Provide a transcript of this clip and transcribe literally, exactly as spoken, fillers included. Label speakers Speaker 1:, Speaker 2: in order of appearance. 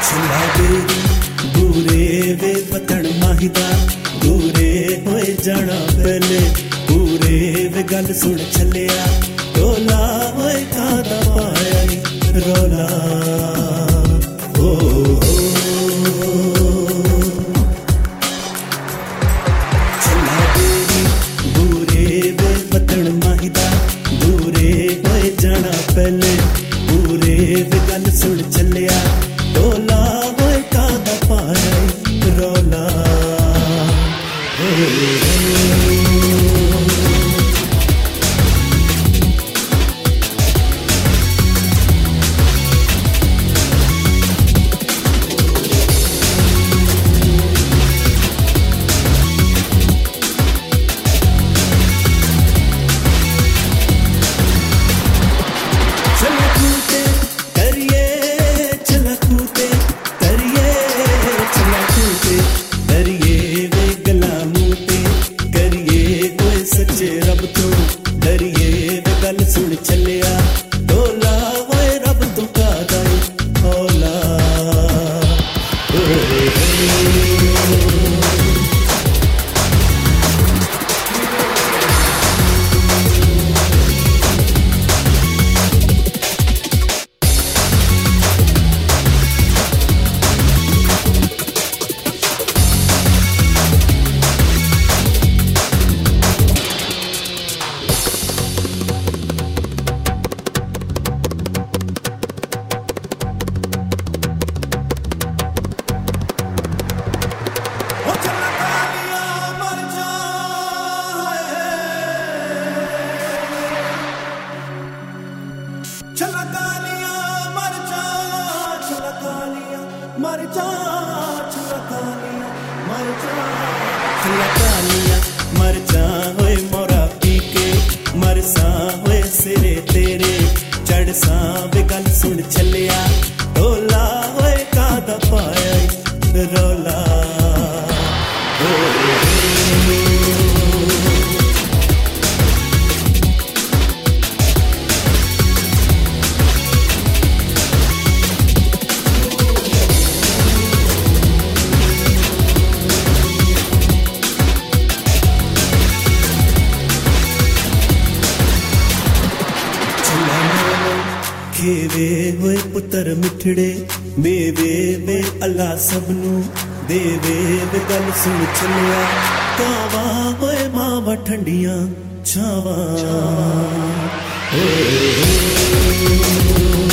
Speaker 1: छला बेरी बूरे वे पतन माहिदा दूरे होए जाना पहले पूरे वे गल सुन छलिया टोला होए कादा पाया रोला ओ छला बेरी बूरे वे पतन माहिदा दूरे होए जाना पहले पूरे वे गल सुन छलिया टोला होए कादा पाया रोला रब तू डरिए वे गल सुन चलिया टोला वे रब तू कादा हौला मर जा छलकानिया मर जा छलकानिया मर जा होए मोरा पी के मर सा होए सिरे तेरे चढ़ सा वे गल सुन चलिया टोला होए कादा पाया रोला खेवे होए पुत्र मिठड़े मेवे वे अल्लाह सबनू देवे वे गल सुन चलिया कावा होए मावा ठंडियां छावा